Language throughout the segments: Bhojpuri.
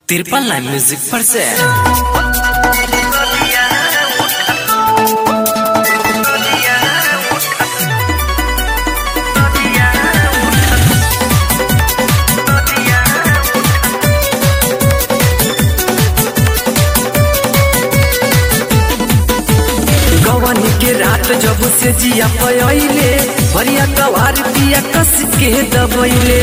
तिरपल लाइव म्यूजिक पर से गवानी के रात जब से जिया पयले भरिया कवार पिया कस के दबैले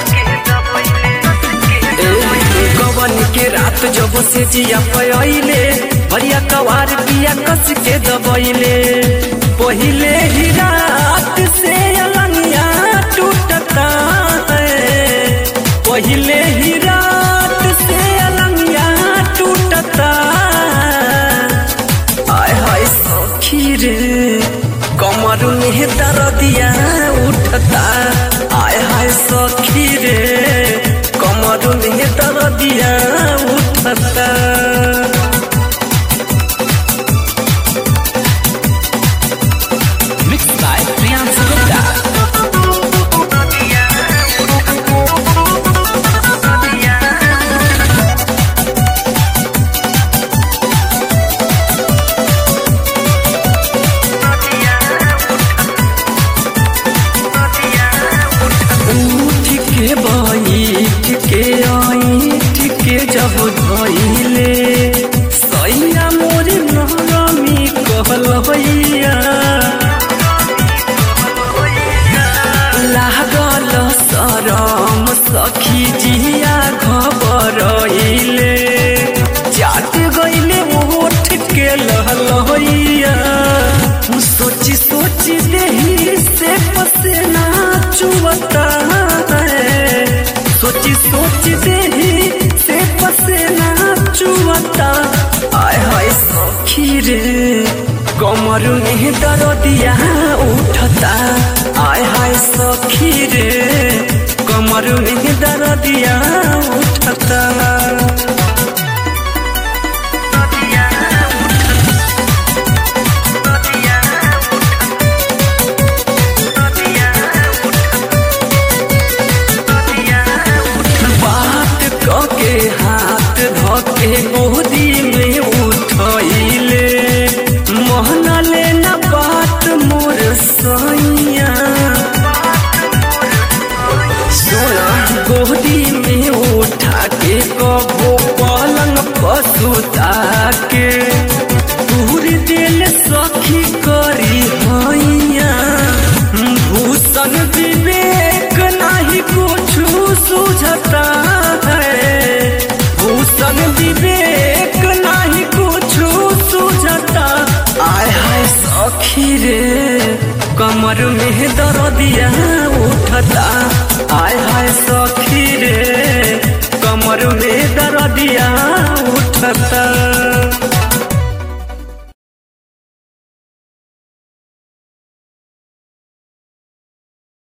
गवानी के रात जब से जिया पयले भरिया कवार पिया कस के दबैले पहिले ही रात से अलनिया टूटता है पहिले ही रात से अलनिया टूटता आय हाय सखी रे कमर में दर्दिया उठता आय हाय सखी रे कमर में दर्दिया उठता मिक्स बाय प्रियांशु गुप्ता जब धइले सैया मोरे नरमी कहलैया लागल शरम सखी जिया घबरैले जात गइले ओठ के लहलैया सोची सोची देही से पसीना चुवता है सोची सोची देही से पसीना चुवता आय हाय सखी रे कमर में दर्दिया उठता आय हाय सखी रे कमर में दर्दिया उठता हाथ धके गोदी में उठैले मोहना लेना बात मोर सैया सोना गोदी में उठा के कबो पलंग पसुता के पूरी दिल सखी करी हैया भूषण विवेक नहीं कुछ सुझता भूषण विवेक नहीं कुछ सुझता आय हाय सखी रे कमर में दर्दिया उठता